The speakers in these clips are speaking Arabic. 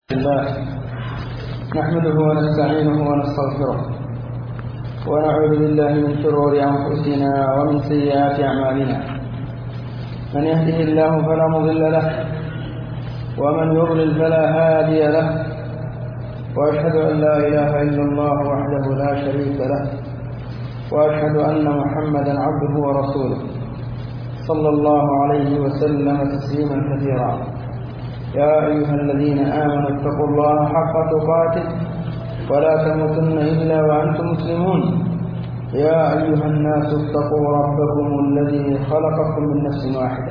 الله نحمده ونستعينه ونستغفره ونعوذ بالله من شرور أنفسنا ومن سيئات أعمالنا. من يهده الله فلا مضل له ومن يضلل فلا هادي له، وأشهد أن لا إله إلا الله وحده لا شريك له، وأشهد أن محمدا عبده ورسوله صلى الله عليه وسلم تسليما كثيرا. يا أيها الذين آمنوا اتقوا الله حق تقاته ولا تموتن إلا وأنتم مسلمون. يا أيها الناس اتقوا ربكم الذي خلقكم من نفس واحدة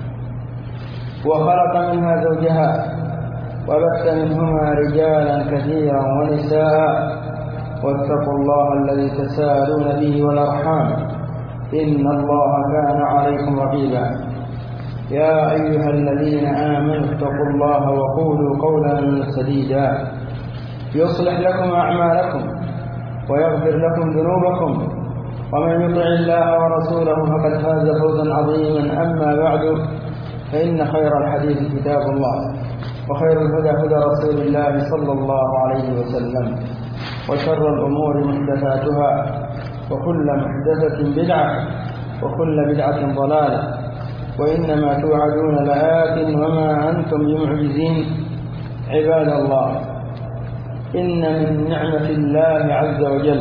وخلق منها زوجها وبث منهما رجالا كثيرا ونساء، واتقوا الله الذي تساءلون به والأرحام إن الله كان عليكم رقيبا. يا أيها الذين آمنوا اتقوا الله وقولوا قولا سديدا يصلح لكم أعمالكم ويغفر لكم ذنوبكم، ومن يطع الله ورسوله فقد فاز فوزا عظيما. أما بعد، فإن خير الحديث كتاب الله، وخير الهدى هدى رسول الله صلى الله عليه وسلم، وشر الأمور محدثاتها، وكل محدثة بدعة، وكل بدعة ضلالة، وإنما توعدون لآت وما أنتم بمعجزين. عباد الله، إن من نعمة الله عز وجل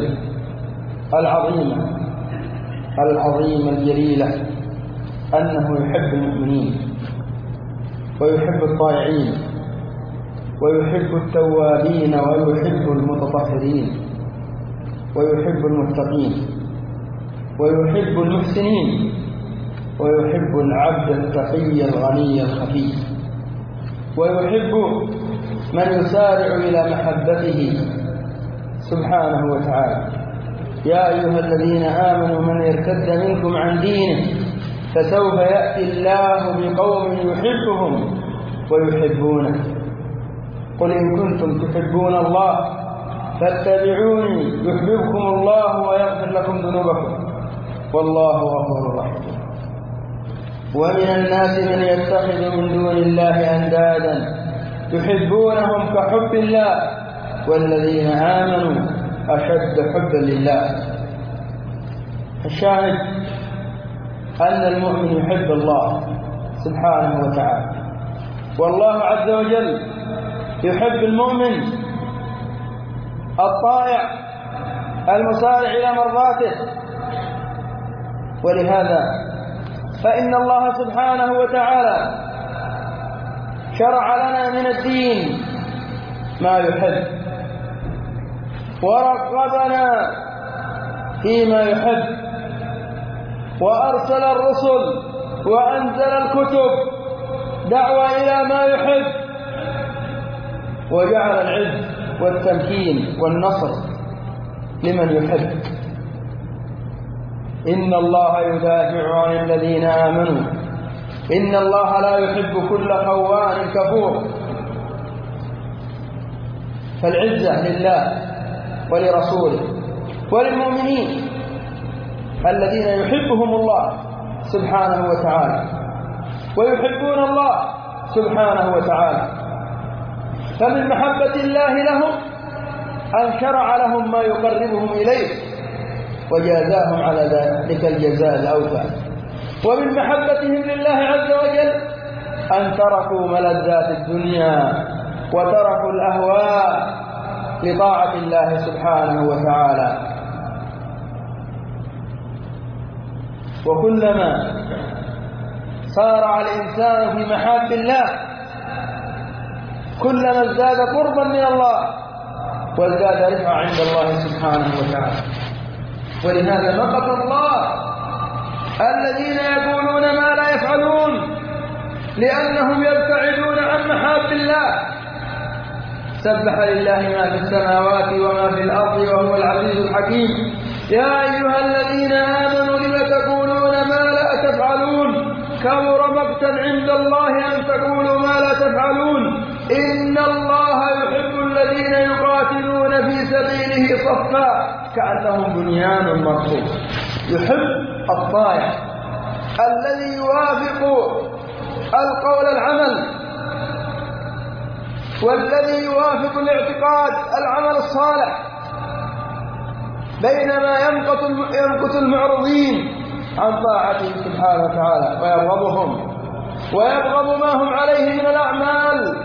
العظيمة الجليلة أنه يحب المؤمنين ويحب الطائعين ويحب التوابين ويحب المتطهرين ويحب المتقين ويحب المحسنين ويحب العبد التقي الغني الخفي، ويحب من يسارع إلى محبته سبحانه وتعالى. يا أيها الذين آمنوا من يرتد منكم عن دينه فسوف يأتي الله بقوم يحبهم ويحبونه. قل إن كنتم تحبون الله فاتبعوني يحببكم الله ويغفر لكم ذنوبكم والله غفور رحيم. ومن الناس من يتخذ من دون الله أندادا يحبونهم كحب الله والذين آمنوا أشد حبا لله. الشاهد أن المؤمن يحب الله سبحانه وتعالى، والله عز وجل يحب المؤمن الطائع المسارع إلى مرضاته. ولهذا فإن الله سبحانه وتعالى شرع لنا من الدين ما يحب، ورغبنا فيما يحب، وأرسل الرسل وأنزل الكتب دعوة إلى ما يحب، وجعل العز والتمكين والنصر لمن يحب. إن الله يدافع عن الذين آمنوا إن الله لا يحب كل خوان كفور. فالعزة لله ولرسوله وللمؤمنين الذين يحبهم الله سبحانه وتعالى ويحبون الله سبحانه وتعالى. فمن محبة الله لهم أن شرع لهم ما يقربهم إليه وجازاهم على ذلك الجزاء الأوفى. ومن محبتهم لله عز وجل أن تركوا ملذات الدنيا وتركوا الأهواء لطاعة الله سبحانه وتعالى. وكلما صارع الإنسان في محاب الله كلما ازداد قربا من الله وازداد رفعة عند الله سبحانه وتعالى. ولهذا مقت الله الذين يقولون ما لا يفعلون لأنهم يبتعدون عن محاب الله. سبح لله ما في السماوات وما في الأرض وهو العزيز الحكيم. يا أيها الذين آمنوا لم تقولون ما لا تفعلون كبر مقتا عند الله أن تقولوا ما لا تفعلون. إن الله يحب الذين يقاتلون في سبيله صفا كأنهم بنيان مرصوص. يحب الطائع الذي يوافق القول العمل والذي يوافق الاعتقاد العمل الصالح، بينما يمقت المعرضين عن طاعته سبحانه وتعالى ويرغبهم ويبغض ما هم عليه من الأعمال.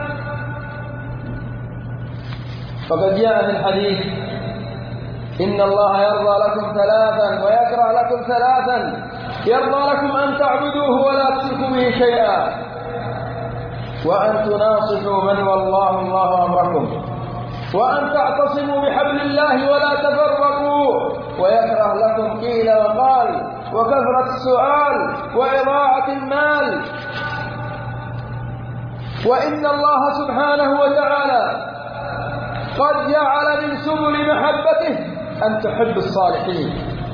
فقد جاء في الحديث: إن الله يرضى لكم ثلاثا ويكره لكم ثلاثا: يرضى لكم أن تعبدوه ولا تشركوا به شيئا، وأن تناصحوا من والله الله أمركم، وأن تعتصموا بحبل الله ولا تفرقوا. ويكره لكم قيل وقال وكثرة السؤال وإضاعة المال. وإن الله سبحانه وتعالى قد جعل من سبل محبته أن تحب الصالحين.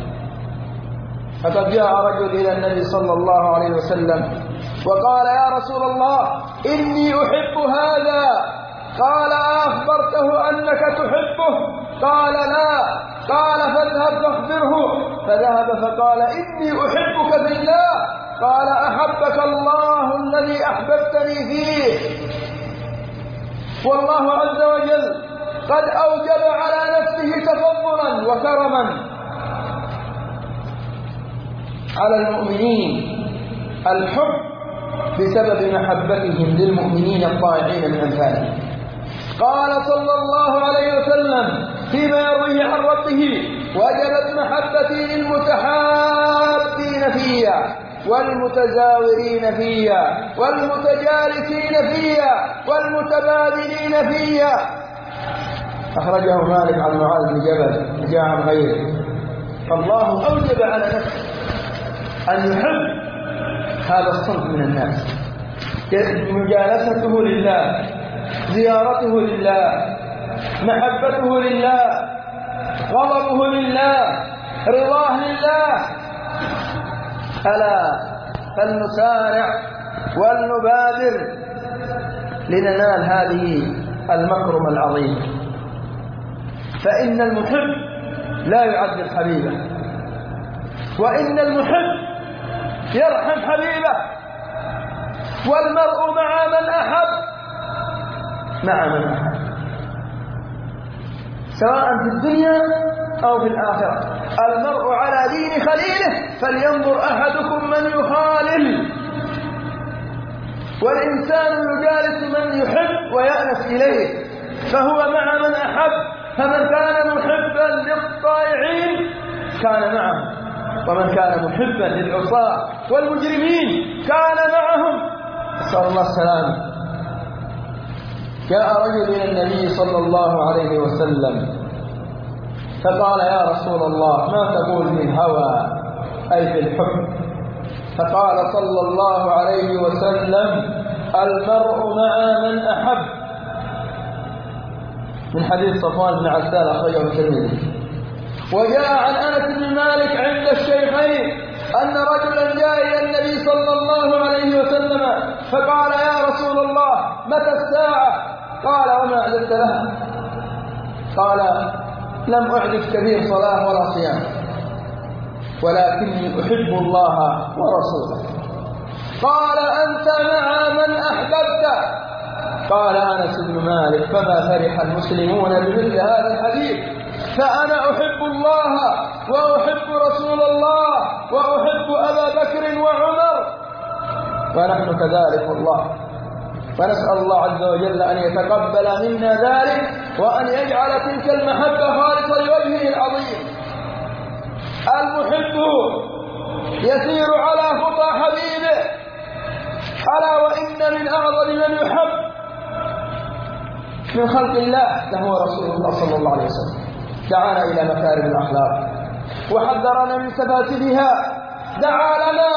فقد جاء رجل إلى النبي صلى الله عليه وسلم وقال: يا رسول الله، إني أحب هذا. قال: أخبرته أنك تحبه؟ قال: لا. قال: فاذهب فاخبره. فذهب فقال: إني أحبك في الله. قال: أحبك الله الذي أحببتني فيه. والله عز وجل قد أوجب على نفسه تفضلا وكرما على المؤمنين الحب بسبب محبتهم للمؤمنين الطائعين من أمثالهم. قال صلى الله عليه وسلم فيما يرويه عن ربه: وجبت محبتي للمتحابين فيها والمتزاورين فيها والمتجالسين فيها والمتبادلين فيها. أخرجه مالك عن معاذ بن جبل، جاء عن غيره. فالله أوجب على نفسه أن يحب هذا الصنف من الناس، مجالسته لله، زيارته لله، محبته لله، غضبه لله، رضاه لله. ألا فلنسارع ولنبادر لننال هذه المكرمة العظيمة. فإن المحب لا يعذب حبيبه، وإن المحب يرحم حبيبه. والمرء مع من أحب سواء في الدنيا أو في الآخرة. المرء على دين خليله فلينظر أحدكم من يخالل. والإنسان يجالس من يحب ويأنس إليه، فهو مع من أحب. فمن كان محبا للطائعين كان معه، ومن كان محبا للعصاة والمجرمين كان معهم. نسأل الله السلامة. جاء رجل إلى النبي صلى الله عليه وسلم فقال: يا رسول الله، ما تقول في الهوى أي في الحب؟ فقال صلى الله عليه وسلم: المرء مع من أحب. من حديث صفوان بن عسال أخرجه الترمذي. وجاء عن أنس بن مالك عند الشيخين أن رجلا جاء إلى النبي صلى الله عليه وسلم فقال: يا رسول الله، متى الساعة؟ قال: وما أعددت لها؟ قال: لم أعدد كبير صلاة ولا صيام، ولكني أحب الله ورسوله. قال: أنت مع من أحببت. قال أنس بن مالك: فما فرح المسلمون بمثل هذا الحديث. فأنا أحب الله وأحب رسول الله وأحب أبا بكر وعمر، ونحن كذلك والله. فنسأل الله عز وجل أن يتقبل منا ذلك، وأن يجعل تلك المحبة خالصة لوجهه العظيم. المحب يسير على خطى حبيبه. ألا وإن من أعظم من يحب من خلق الله لهو رسول الله صلى الله عليه وسلم. دعانا إلى مكارم الأخلاق وحذرنا من سفاسفها، دعا لنا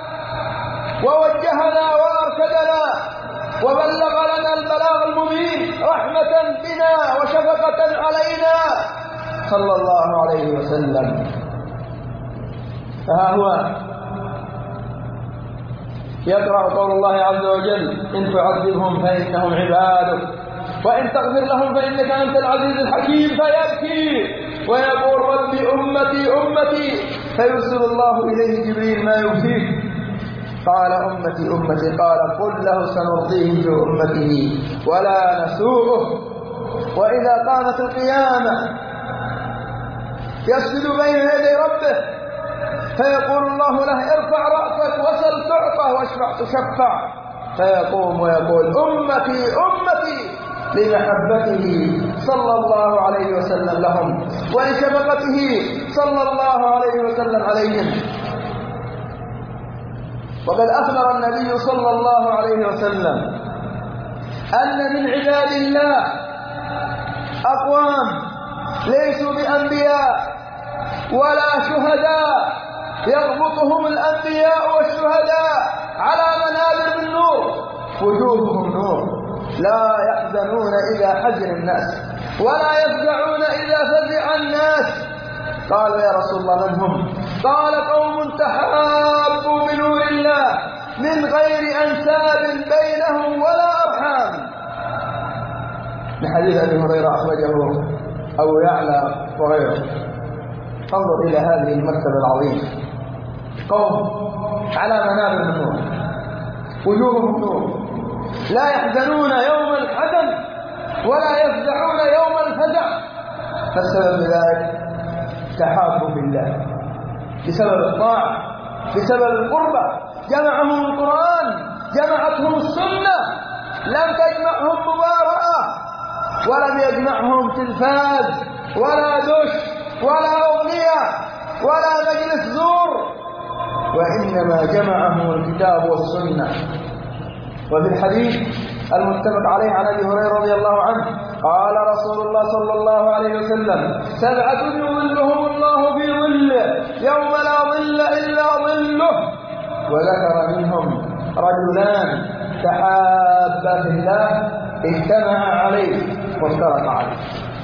ووجهنا وأرشدنا وبلغ لنا البلاغ المبين رحمة بنا وشفقة علينا صلى الله عليه وسلم. فها هو يقرأ قول الله عز وجل: إن تعذبهم فإنهم عبادك وإن تغفر لهم فإنك أنت العزيز الحكيم. فيبكي ويقول: ربي أمتي أمتي. فيرسل الله إليه جبريل: ما يبكيك؟ قال أمتي أمتي. قال قل له سنرضيه في أمته ولا نسوءه. وإذا قامت القيامة يسجد بين يدي ربه فيقول الله له ارفع رأسك وسل تعطى واشفع تشفع، فيقوم ويقول أمتي أمتي لمحبته صلى الله عليه وسلم لهم ولشفقته صلى الله عليه وسلم عليهم. وقد أخبر النبي صلى الله عليه وسلم أن من عباد الله أقوام ليسوا بأنبياء ولا شهداء يغبطهم الأنبياء والشهداء على منابر من نور وجوههم نور لا يحزنون إذا حزن الناس ولا يفزعون إذا فزع الناس. قالوا يا رسول الله من هم؟ قال قوم تحابوا بنور الله من غير أنساب بينهم ولا أرحام. من حديث أبي هريرة أخرجه أبو يعلى وغيره. انظر إلى هذه المرتبة العظيمة، قوم على منابر من نور وجوههم نور لا يحزنون يوم الحزن ولا يفزعون يوم الفزع. فالسبب ذلك تحابوا بالله بسبب الطاعة بسبب القربة. جمعهم القرآن جمعتهم السنة، لم تجمعهم مبارأة ولم يجمعهم تلفاز ولا دش ولا أغنية ولا مجلس زور، وإنما جمعهم الكتاب والسنة. وفي الحديث المتفق عليه عن أبي هريرة رضي الله عنه قال رسول الله صلى الله عليه وسلم 7 يظلهم الله في ظله يوم لا ظل إلا ظله. وذكر منهم رجلان تحابا في الله اجتمعا عليه وافترقا عليه.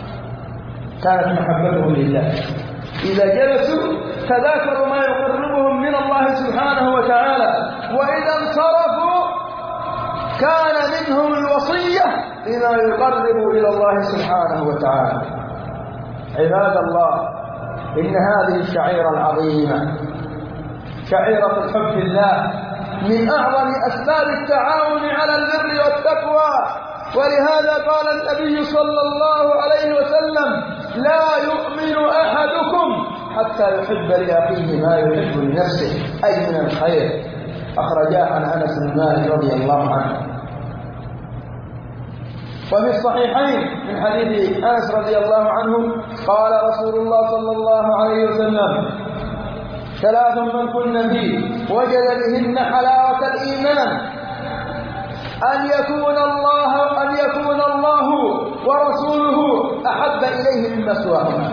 كانت محبتهم لله، إذا جلسوا تذاكروا ما يقربهم من الله سبحانه وتعالى، وإذا انصرفوا كان منهم الوصية بما يقرب إلى الله سبحانه وتعالى. عباد الله، إن هذه الشعيرة العظيمة شعيرة الحب لله من أعظم أسباب التعاون على البر والتقوى. ولهذا قال النبي صلى الله عليه وسلم لا يؤمن أحدكم حتى يحب لأخيه ما يحب لنفسه، أي من الخير. أخرجاه عن أنس بن مالك رضي الله عنه. وفي الصحيحين من حديث أنس رضي الله عنه قال رسول الله صلى الله عليه وسلم 3 من كن فيه وجد بهن حلاوة الإيمان أن يكون الله ورسوله أحب إليه مما سواهما.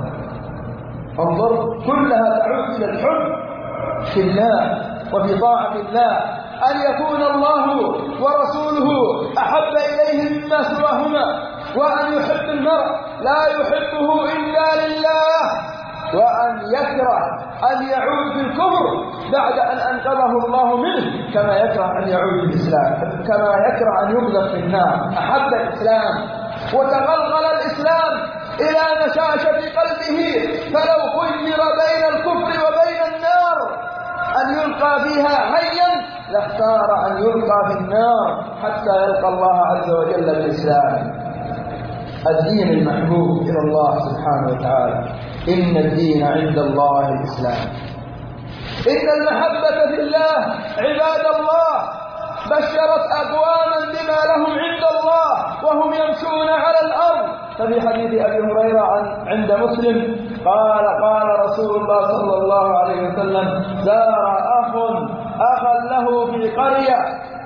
انظر، كلها تعود إلى الحب في الله وفي طاعة الله. أن يكون الله ورسوله أحب إليه مما سواهما، وأن يحب المرء لا يحبه إلا لله، وأن يكره أن يعود في الكفر بعد أن أنقذه الله منه، كما يكره أن يعود في الإسلام، كما يكره أن يقذف في النار. أحب الإسلام وتغلغل الإسلام إلى نشاشة قلبه، فلو خير بين الكفر وبين النار أن يلقى فيها حيا لاختار أن يلقى في النار حتى يلقى الله عز وجل بالإسلام. الدين المحبوب إلى الله سبحانه وتعالى، إن الدين عند الله الإسلام. إن المحبة في الله عباد الله بشرت أقواما بما لهم عند الله وهم يمشون على الأرض. ففي حديث أبي هريرة عند مسلم قال رسول الله صلى الله عليه وسلم زار أخا له في قرية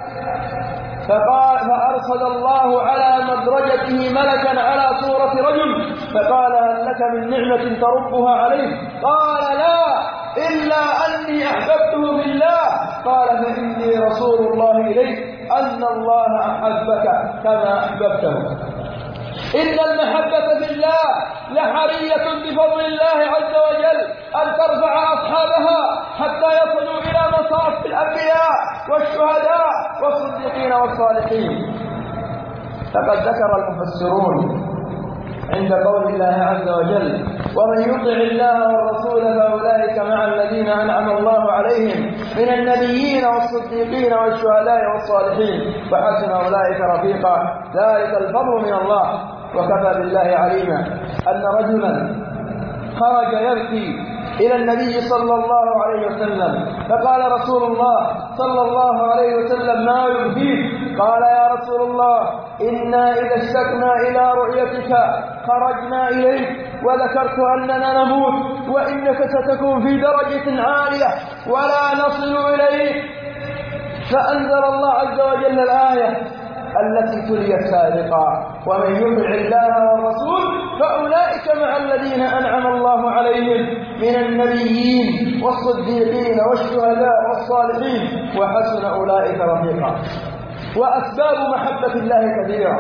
فأرسل الله على مدرجته ملكا على صورة رجل فقال هل لك من نعمة تربها عليه؟ قال لا، إلا أني أحببته بالله. قال فإني رسول الله إليك أن الله أحبك كما أحببته. إن المحبة في الله لحرية بفضل الله عز وجل أن ترفع أصحابها حتى يصلوا إلى مصاف الأنبياء والشهداء والصديقين والصالحين. فقد ذكر المفسرون عند قول الله عز وجل ومن يطع الله والرسول فأولئك مع الذين أنعم الله عليهم من النبيين والصديقين والشهداء والصالحين وحسن أولئك رفيقا ذلك الفضل من الله وكفى بالله عليما. أن رجلا خرج يبكي إلى النبي صلى الله عليه وسلم فقال رسول الله صلى الله عليه وسلم ما يبكيك؟ قال يا رسول الله إنا إذا اشتقنا إلى رؤيتك خرجنا إليك وذكرت أننا نموت وإنك ستكون في درجة عالية ولا نصل إليك. فأنزل الله عز وجل الآية التي تليت سابقا ومن يطع الله والرسول فأولئك مع الذين أنعم الله عليهم من النبيين والصديقين والشهداء والصالحين وحسن أولئك رفيقا. وأسباب محبة الله كثيرة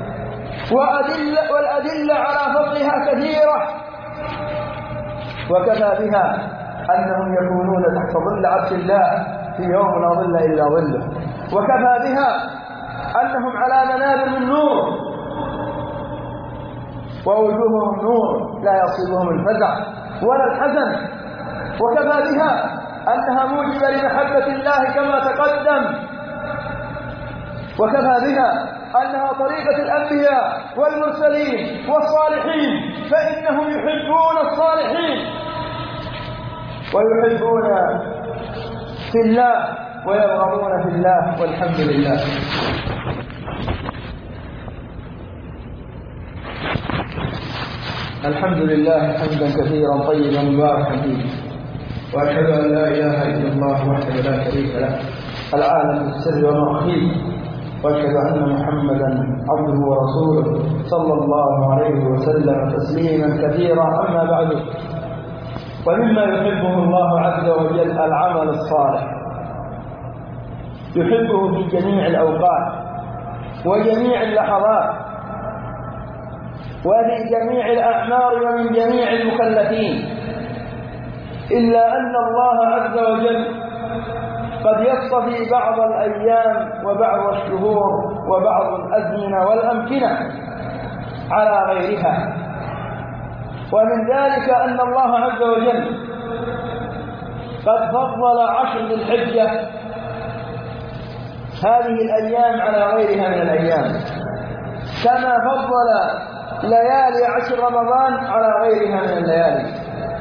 والأدلة على فضلها كثيرة وكفى بها أنهم يكونون تحت ظل عرش الله في يوم لا ظل إلا ظله. وكفى بها أنهم على منابر من نور ووجوههم نور لا يصيبهم الفزع ولا الحزن. وكفى بها أنها موجبة لمحبة الله كما تقدم. وكفى بها أنها طريقة الأنبياء والمرسلين والصالحين فإنهم يحبون الصالحين ويحبون في الله ويبغضون في الله والحمد لله. الحمد لله حمدا كثيرا طيبا مباركا فيه وأشهد أن لا إله إلا الله وحده لا شريك له العالم بالسر ومخفيه وأشهد أن محمدا عبده ورسوله صلى الله عليه وسلم تسليما كثيرا. أما بعد ومما يحبه الله عز وجل العمل الصالح يحبه في جميع الأوقات وجميع اللحظات وفي جميع الأعمار ومن جميع المكلفين إلا أن الله عز وجل قد يصطفي بعض الأيام وبعض الشهور وبعض الأزمنة والأمكنة على غيرها. ومن ذلك أن الله عز وجل قد فضل 10 ذي الحجة هذه الأيام على غيرها من الأيام كما فضل ليالي 10 رمضان على غيرها من الليالي.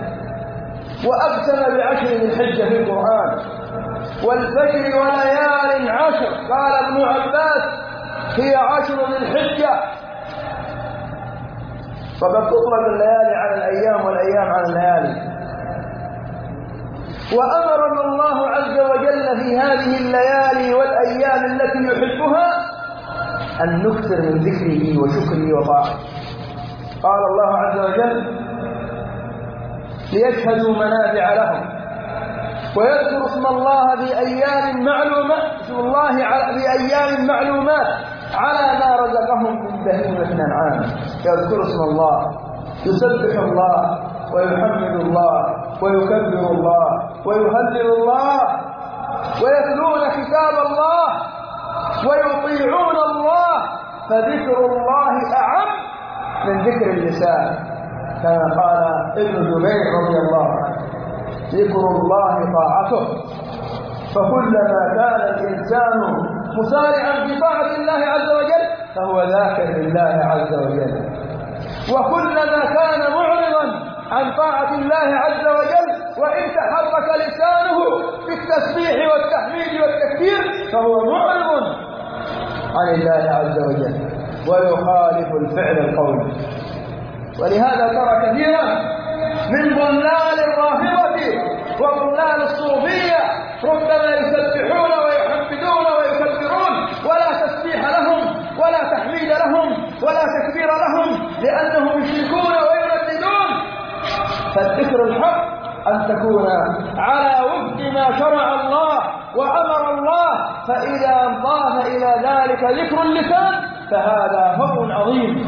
وأقسم ب10 ذي الحجة في القرآن والفجر وليال 10 قال ابن عباس هي 10 ذي الحجة. فقد تطلق الليالي على الأيام والأيام على الليالي. وأمرنا الله عز وجل في هذه الليالي والأيام التي يحبها أن نكثر من ذكره وشكره وطاعته. قال الله عز وجل ليشهدوا منافع لهم ويذكروا اسم الله بأيام معلومات على ما رزقهم من بهيمة الأنعام. يذكروا اسم الله يسبح الله ويحمد الله ويكبر الله ويهلل الله ويتلون كتاب الله ويطيعون الله فذكر الله أعم من ذكر اللسان كما قال ابن جبير رضي الله عنه ذكر الله طاعته. فكلما كان الإنسان مسارعا في طاعة الله عز وجل فهو ذاكر لله عز وجل. وكلما كان معرضا عن طاعة الله عز وجل وإن تحرك لسانه بالتسبيح والتحميد والتكبير فهو معرض عن الله عز وجل ويخالف الفعل القولي. ولهذا ترى كثيرا من ضلال الرافضة وضلال الصوفية ربما يسبحون ويحمدون ويكبرون ولا تسبيح لهم ولا تحميد لهم ولا تكبير لهم لأنهم يشركون ويرددون. فالذكر الحق أن تكون على وفق ما شرع الله وأمر الله. فإذا انضاف إلى ذلك ذكر اللسان فهذا فضل عظيم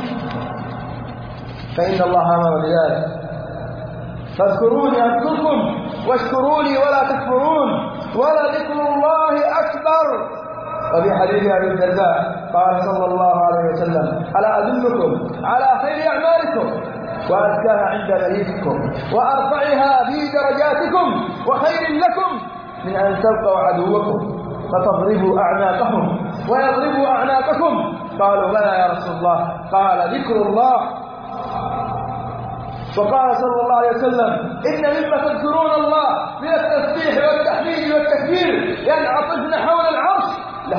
فإن الله أمر بذلك. فاذكروني أذكركم واشكروا لي ولا تكفرون ولذكر الله أكبر. وفي حديث أبي الدرداء قال صلى الله عليه وسلم ألا أدلكم على خير أعمالكم وأزكاها عند مليككم وأرفعها في درجاتكم وخير لكم من أن تلقوا عدوكم فتضربوا أعناقهم ويضربوا أعناقكم. قالوا بلى يا رسول الله. قال ذكر الله. وقال صلى الله عليه وسلم إن مما تذكرون الله من التسبيح والتحميد والتكبير ينعطفن حول العرش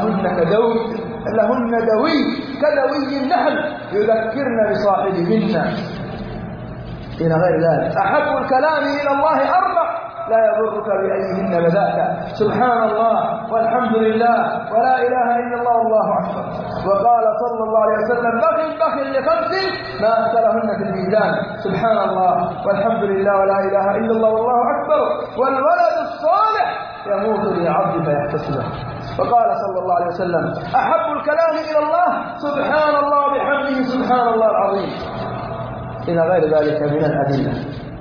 لهن دوي كدوي النحل يذكرن بصاحبهن إلى غير ذلك. أحب الكلام إلى الله أربع لا يضرك بأيهن بدأت. سبحان الله والحمد لله ولا إله إلا الله والله أكبر. وقال صلى الله عليه وسلم بخ لخمس ما أكثرهن في الميزان. سبحان الله والحمد لله ولا إله إلا الله والله أكبر. والولد الصالح يموت للعبد فيحتسبه. وقال صلى الله عليه وسلم أحب الكلام إلى الله سبحان الله وبحمده سبحان الله العظيم إلى غير ذلك من الأدلة.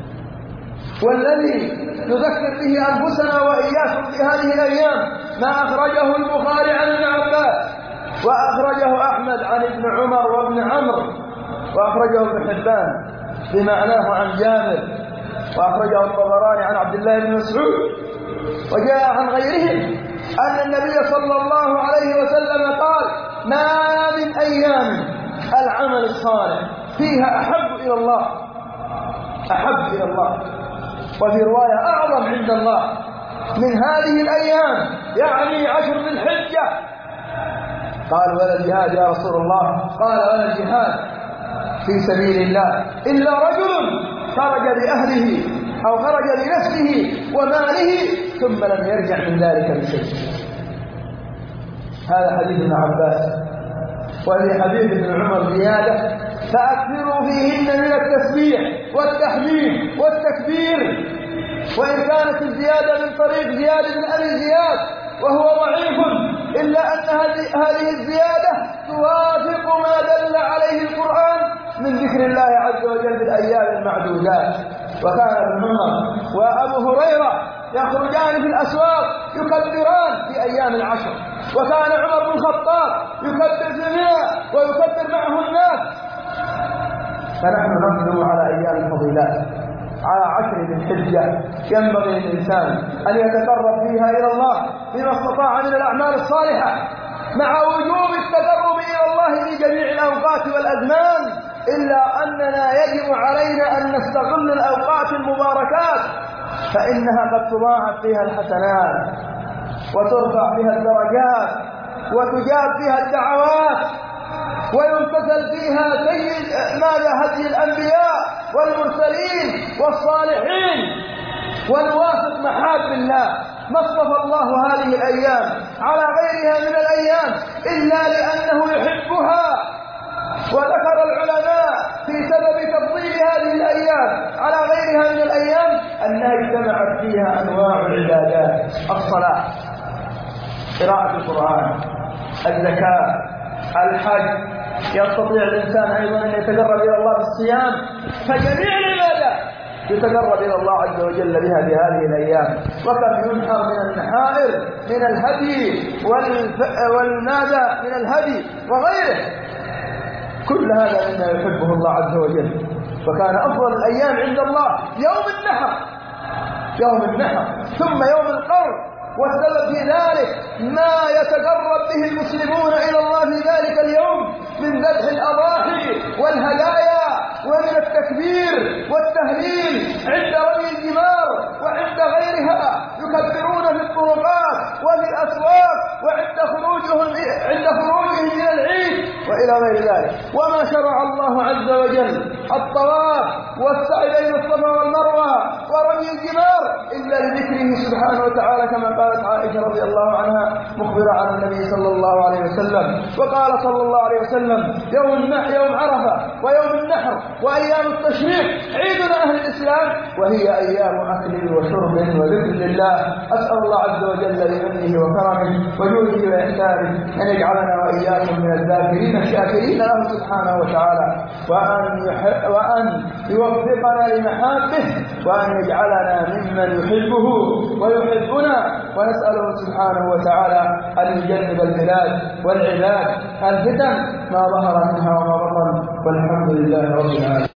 والذي نذكر به أنفسنا وإياكم في هذه الأيام ما أخرجه البخاري عن ابن عباس وأخرجه أحمد عن ابن عمر وابن عمرو وأخرجه ابن حبان بمعناه عن جابر وأخرجه الطبراني عن عبد الله بن مسعود. وجاء عن غيرهم أن النبي صلى الله عليه وسلم قال ما من أيام العمل الصالح فيها أحب إلى الله وفي رواية أعظم عند الله من هذه الأيام يعني 10 ذي الحجة. قال ولا الجهاد يا رسول الله؟ قال ولا الجهاد في سبيل الله إلا رجل خرج بأهله أو خرج بنفسه وماله ثم لم يرجع من ذلك بشيء. هذا حديث ابن عباس. وفي حديث ابن عمر زيادة فأكثروا فيهن من التسبيح والتحميد والتكبير. وإن كانت الزيادة من طريق زياد بن أبي زياد وهو ضعيف إلا أن هذه الزيادة توافق ما دل عليه القرآن من ذكر الله عز وجل بالأيام المعدودات. وكان ابن عمر وأبو هريرة يخرجان في الأسواق يكبران في أيام العشر. وكان عمر بن الخطاب يكبر في منى ويكبر معه الناس. فنحن نقدم على أيام الفضيلات على 10 ذي الحجة ينبغي للإنسان أن يتقرب فيها إلى الله بما استطاع من الأعمال الصالحة مع وجوب التقرب إلى الله في جميع الأوقات والأزمان. إلا أننا يجب علينا أن نستغل الأوقات المباركات فإنها قد تضاعف فيها الحسنات وترفع فيها الدرجات وتجاب فيها الدعوات ويمتثل فيها هدي الأنبياء والمرسلين والصالحين ونوافق محاب الله. ما اصطفى الله هذه الأيام على غيرها من الأيام إلا لأنه يحبها. وذكر العلماء في سبب تفضيل هذه الأيام على غيرها من الأيام أنها اجتمعت فيها أنواع العبادات: الصلاة، قراءة القرآن، الزكاة، الحج. يستطيع الإنسان أيضا أن يتقرب إلى الله بالصيام. فجميع العبادات يتقرب إلى الله عز وجل بها في هذه الأيام. وكم ينحر من النحائر من الهدي والنادى من الهدي وغيره. كل هذا مما يحبه الله عز وجل. فكان أفضل الأيام عند الله يوم النحر ثم يوم القرن. والسبب في ذلك ما يتقرب به المسلمون إلى الله في ذلك اليوم من ذبح الأضاحي والهدايا ومن التكبير والتهليل عند رمي الجمار وعند غيرها. يكبرون في الطرقات وفي الأسواق وعند خروجهم من العيد وإلى غير ذلك. وما شرع الله عز وجل الطواف والسعي بين الصفا والمروة ورمي الجمار إلا لذكره سبحانه وتعالى كما قالت عائشة رضي الله عنها مخبرة عن النبي صلى الله عليه وسلم. وقال صلى الله عليه وسلم يوم عرفة ويوم النحر وأيام التشريق عيدنا أهل الإسلام وهي أيام أكل وشرب وذكر لله. أسأل الله عز وجل بمنه وكرمه وجوده وإحسانه أن يجعلنا وإياكم من الذاكرين الشاكرين له سبحانه وتعالى وأن يوفقنا لمحابه وأن يجعلنا ممن يحبه ويحبنا. ونسأله سبحانه وتعالى أن يجنب البلاد والعباد الفتن ما ظهر منها وما بطن. والحمد لله رب العالمين.